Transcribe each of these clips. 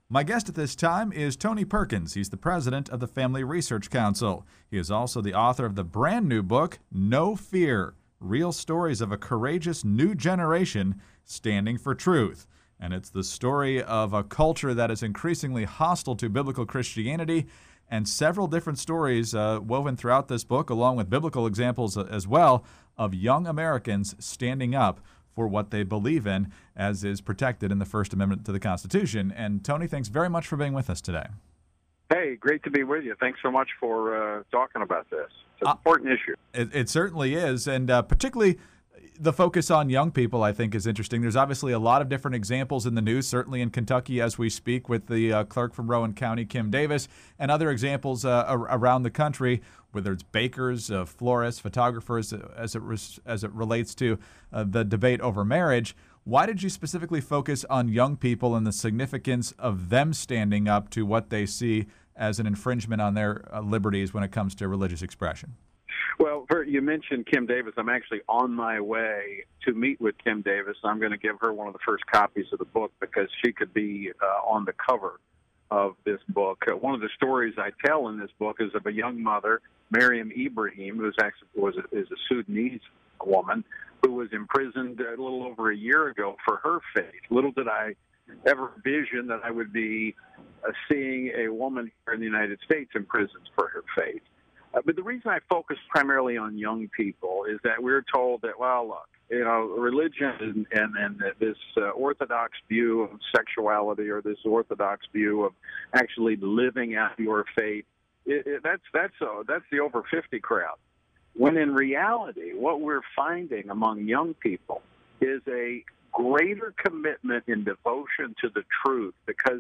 My guest at this time is Tony Perkins. He's the president of the Family Research Council. He is also the author of the brand new book, No Fear: Real Stories of a Courageous New Generation Standing for Truth. And it's the story of a culture that is increasingly hostile to biblical Christianity, and several different stories woven throughout this book, along with biblical examples as well, of young Americans standing up for what they believe in, as is protected in the First Amendment to the Constitution. And Tony, thanks very much for being with us today. Hey, great to be with you. Thanks so much for talking about this. It's an important issue. It certainly is, and particularly the focus on young people, I think, is interesting. There's obviously a lot of different examples in the news, certainly in Kentucky as we speak with the clerk from Rowan County, Kim Davis, and other examples around the country, whether it's bakers, florists, photographers, as it relates to the debate over marriage. Why did you specifically focus on young people and the significance of them standing up to what they see as an infringement on their liberties when it comes to religious expression? Well, you mentioned Kim Davis. I'm actually on my way to meet with Kim Davis. I'm going to give her one of the first copies of the book because she could be on the cover of this book. One of the stories I tell in this book is of a young mother, Mariam Ibrahim, who is a Sudanese woman who was imprisoned a little over a year ago for her faith. Little did I ever envision that I would be seeing a woman here in the United States imprisoned for her faith. But the reason I focus primarily on young people is that we're told that, well, look, religion and this orthodox view of sexuality or this orthodox view of actually living out your faith, that's the over 50 crowd. When in reality, what we're finding among young people is a greater commitment and devotion to the truth because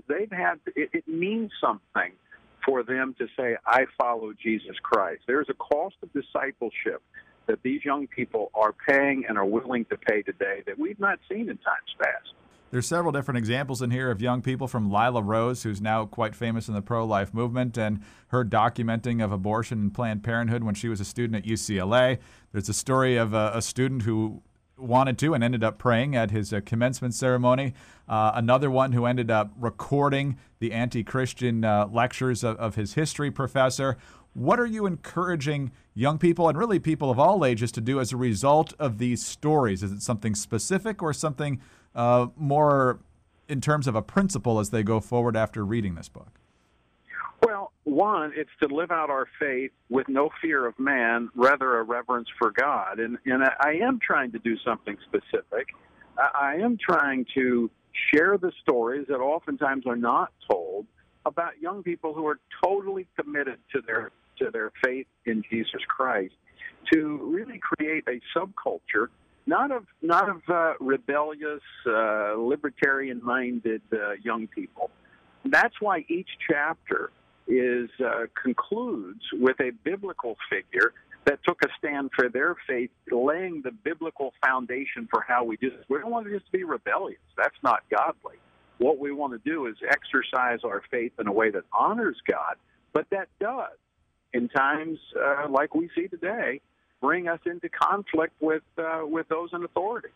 it means something for them to say, I follow Jesus Christ. There's a cost of discipleship that these young people are paying and are willing to pay today that we've not seen in times past. There's several different examples in here of young people, from Lila Rose, who's now quite famous in the pro-life movement, and her documenting of abortion and Planned Parenthood when she was a student at UCLA. There's a story of a student who wanted to and ended up praying at his commencement ceremony. Another one who ended up recording the anti-Christian lectures of his history professor. What are you encouraging young people, and really people of all ages, to do as a result of these stories? Is it something specific or something more in terms of a principle as they go forward after reading this book? Well, one, it's to live out our faith with no fear of man, rather a reverence for God. And I am trying to do something specific. I am trying to share the stories that oftentimes are not told about young people who are totally committed to their faith in Jesus Christ, to really create a subculture, not of rebellious, libertarian-minded young people. That's why each chapter concludes with a biblical figure that took a stand for their faith, laying the biblical foundation for how we do this. We don't want to just be rebellious. That's not godly. What we want to do is exercise our faith in a way that honors God, but that does, in times like we see today, bring us into conflict with those in authority.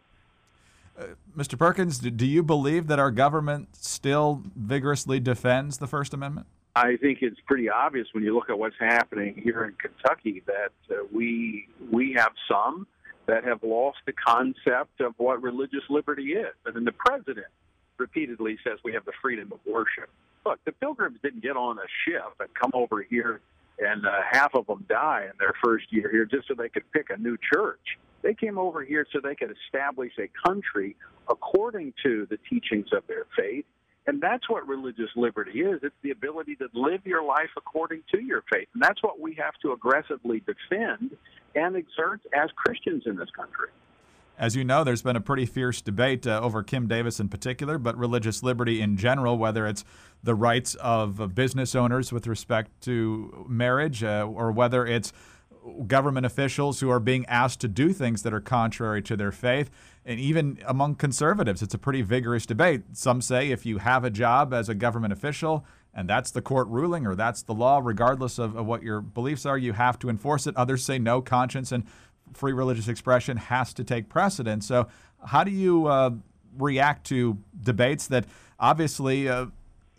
Mr. Perkins, do you believe that our government still vigorously defends the First Amendment? I think it's pretty obvious when you look at what's happening here in Kentucky that we have some that have lost the concept of what religious liberty is. And then the president repeatedly says we have the freedom of worship. Look, the Pilgrims didn't get on a ship and come over here and half of them die in their first year here just so they could pick a new church. They came over here so they could establish a country according to the teachings of their faith. And that's what religious liberty is. It's the ability to live your life according to your faith. And that's what we have to aggressively defend and exert as Christians in this country. As you know, there's been a pretty fierce debate over Kim Davis in particular, but religious liberty in general, whether it's the rights of business owners with respect to marriage or whether it's government officials who are being asked to do things that are contrary to their faith. And even among conservatives, it's a pretty vigorous debate. Some say if you have a job as a government official and that's the court ruling or that's the law, regardless of what your beliefs are, you have to enforce it. Others say no, conscience and free religious expression has to take precedence. So how do you react to debates that obviously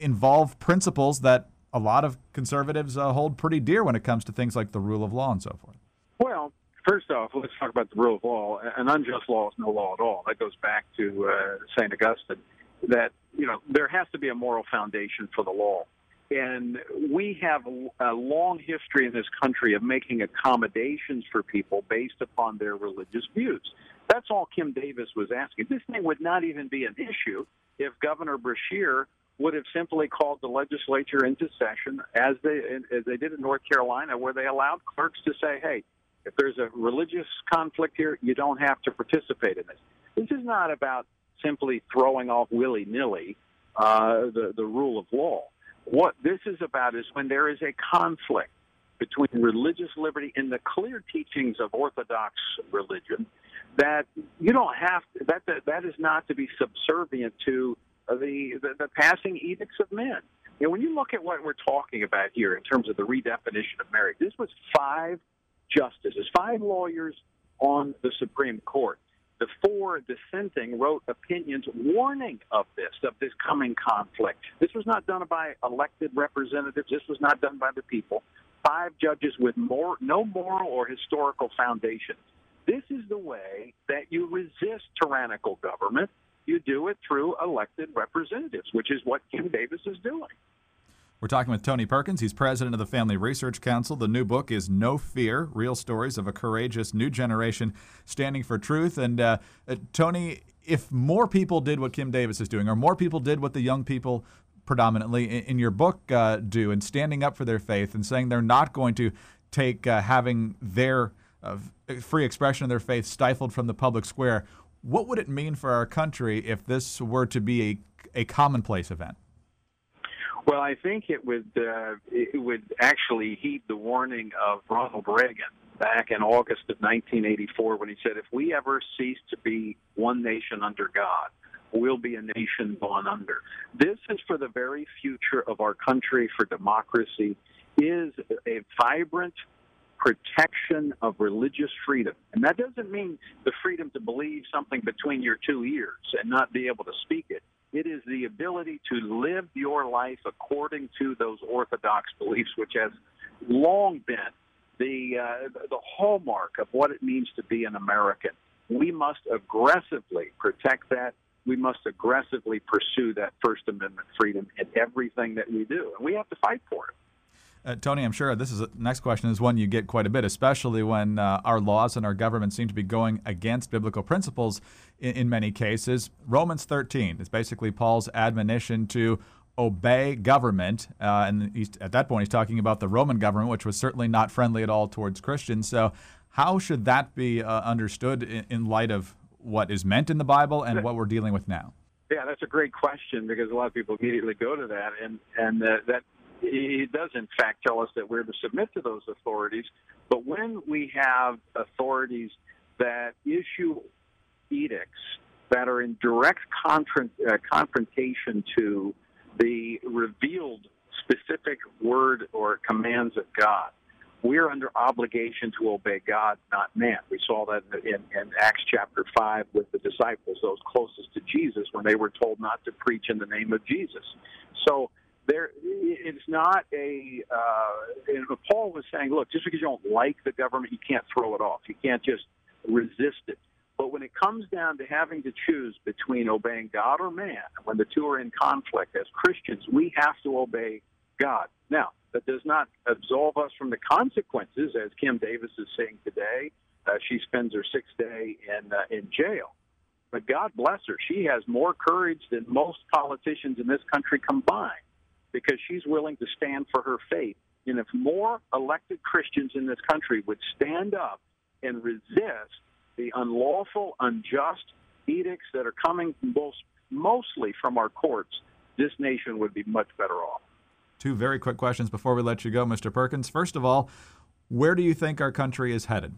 involve principles that a lot of conservatives hold pretty dear when it comes to things like the rule of law and so forth. Well, first off, let's talk about the rule of law. An unjust law is no law at all. That goes back to St. Augustine, that, there has to be a moral foundation for the law. And we have a long history in this country of making accommodations for people based upon their religious views. That's all Kim Davis was asking. This thing would not even be an issue if Governor Beshear would have simply called the legislature into session, as they did in North Carolina, where they allowed clerks to say, hey, if there's a religious conflict here, you don't have to participate in this. This is not about simply throwing off willy-nilly the rule of law. What this is about is when there is a conflict between religious liberty and the clear teachings of Orthodox religion, that you don't have to, that is not to be subservient to the passing edicts of men. When you look at what we're talking about here in terms of the redefinition of marriage, this was 5 justices, 5 lawyers on the Supreme Court. The 4 dissenting wrote opinions warning of this coming conflict. This was not done by elected representatives. This was not done by the people. 5 judges with no moral or historical foundation. This is the way that you resist tyrannical government. You do it through elected representatives, which is what Kim Davis is doing. We're talking with Tony Perkins. He's president of the Family Research Council. The new book is No Fear, Real Stories of a Courageous New Generation Standing for Truth. And Tony, if more people did what Kim Davis is doing, or more people did what the young people predominantly in your book do, and standing up for their faith and saying they're not going to take having their free expression of their faith stifled from the public square, what would it mean for our country if this were to be a commonplace event? Well, I think it would actually heed the warning of Ronald Reagan back in August of 1984 when he said, if we ever cease to be one nation under God, we'll be a nation gone under. This is for the very future of our country, for democracy, is a vibrant protection of religious freedom. And that doesn't mean the freedom to believe something between your 2 ears and not be able to speak it. It is the ability to live your life according to those orthodox beliefs, which has long been the hallmark of what it means to be an American. We must aggressively protect that. We must aggressively pursue that First Amendment freedom in everything that we do, and we have to fight for it. Tony, I'm sure next question is one you get quite a bit, especially when our laws and our government seem to be going against biblical principles in many cases. Romans 13 is basically Paul's admonition to obey government, and at that point he's talking about the Roman government, which was certainly not friendly at all towards Christians. So how should that be understood in light of what is meant in the Bible and what we're dealing with now? Yeah, that's a great question, because a lot of people immediately go to that, and that it does, in fact, tell us that we're to submit to those authorities. But when we have authorities that issue edicts that are in direct confrontation to the revealed specific word or commands of God, we're under obligation to obey God, not man. We saw that in Acts chapter 5 with the disciples, those closest to Jesus, when they were told not to preach in the name of Jesus. So it's not Paul was saying, look, just because you don't like the government, you can't throw it off. You can't just resist it. But when it comes down to having to choose between obeying God or man, when the two are in conflict, as Christians, we have to obey God. Now, that does not absolve us from the consequences, as Kim Davis is saying today. She spends her 6th day in jail. But God bless her. She has more courage than most politicians in this country combined, because she's willing to stand for her faith. And if more elected Christians in this country would stand up and resist the unlawful, unjust edicts that are coming mostly from our courts, this nation would be much better off. 2 very quick questions before we let you go, Mr. Perkins. First of all, where do you think our country is headed?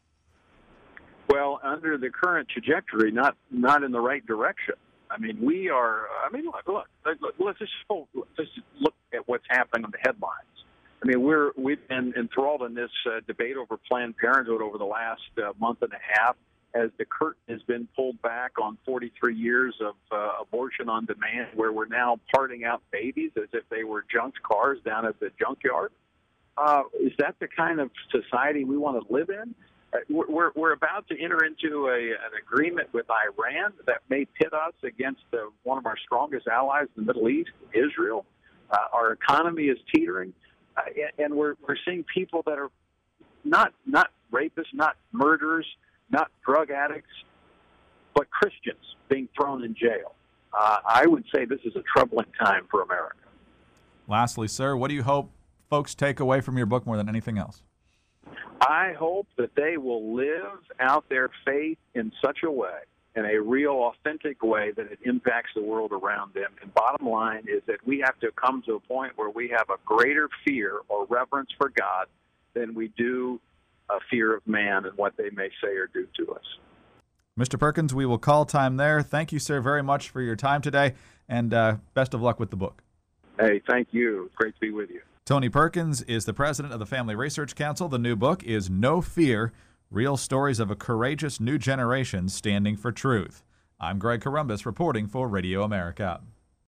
Well, under the current trajectory, not in the right direction. I mean, we are. I mean, look. Let's just look at what's happening on the headlines. I mean, we've been enthralled in this debate over Planned Parenthood over the last month and a half, as the curtain has been pulled back on 43 years of abortion on demand, where we're now parting out babies as if they were junk cars down at the junkyard? Is that the kind of society we want to live in? We're about to enter into an agreement with Iran that may pit us against one of our strongest allies in the Middle East, Israel. Our economy is teetering, and we're seeing people that are not rapists, not murderers, not drug addicts, but Christians being thrown in jail. I would say this is a troubling time for America. Lastly, sir, what do you hope folks take away from your book more than anything else? I hope that they will live out their faith in such a way, in a real, authentic way, that it impacts the world around them. And bottom line is that we have to come to a point where we have a greater fear or reverence for God than we do a fear of man and what they may say or do to us. Mr. Perkins, we will call time there. Thank you, sir, very much for your time today, and best of luck with the book. Hey, thank you. Great to be with you. Tony Perkins is the president of the Family Research Council. The new book is No Fear, Real Stories of a Courageous New Generation Standing for Truth. I'm Greg Corombos reporting for Radio America.